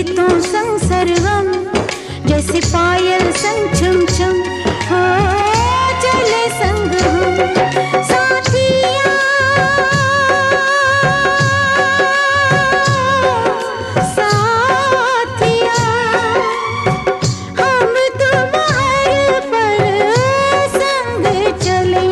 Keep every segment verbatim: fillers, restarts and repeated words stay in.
गीतों संग सरगम, जैसे पायल संग छम छम, हो चले संग हम साथिया, साथिया हम तुम हर पल संग चले।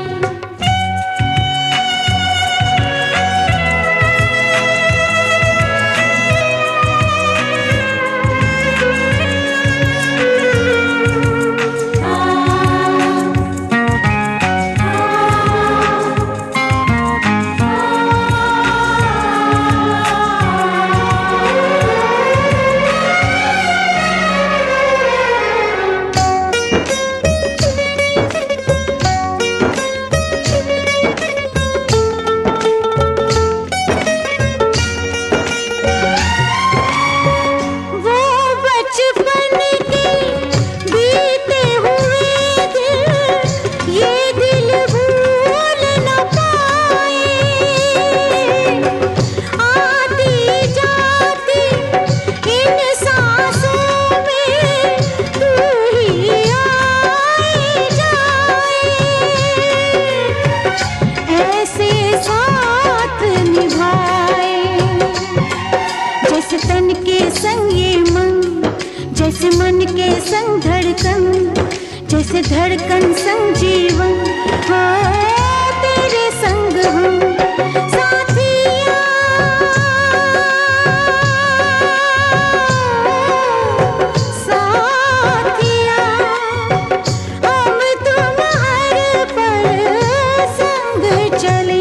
तन के संग ये मन, जैसे मन के संग धड़कन, जैसे धड़कन संग जीवन, हाँ तेरे संग हम साथिया, साथिया हम तुम हर पल संग चले।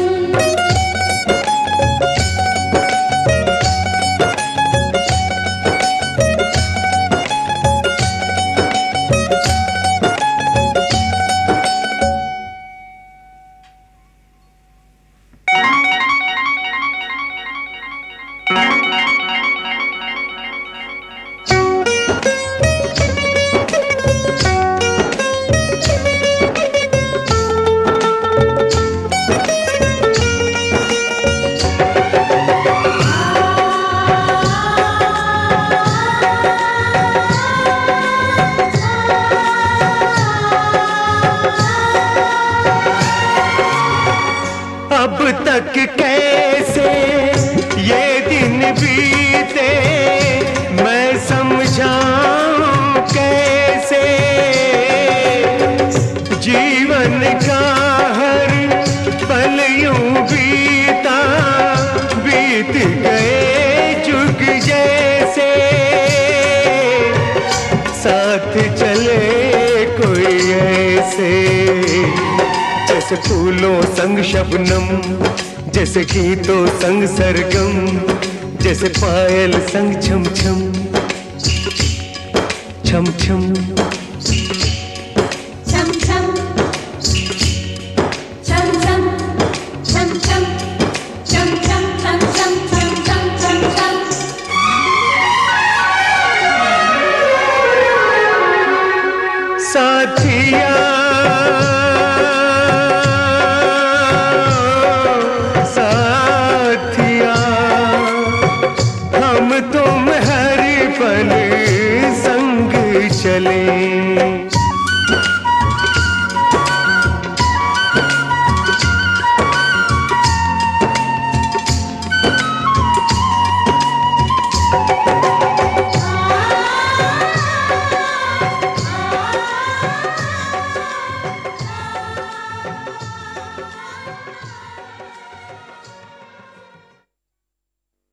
अब तक कैसे ये दिन बीते, मैं समझाऊं कैसे, जीवन का हर पल यूं बीता, बीत गए जुग जैसे, साथ चले कोई ऐसे, जैसे फूलों संग शबनम, जैसे गीतों संग सरगम, जैसे पायल संग छम छम, छम छम छम छम, छम छम, छम छम, छम छम, छम छम, छम छम, छम छम। साथिया तुम हर पल संग चले।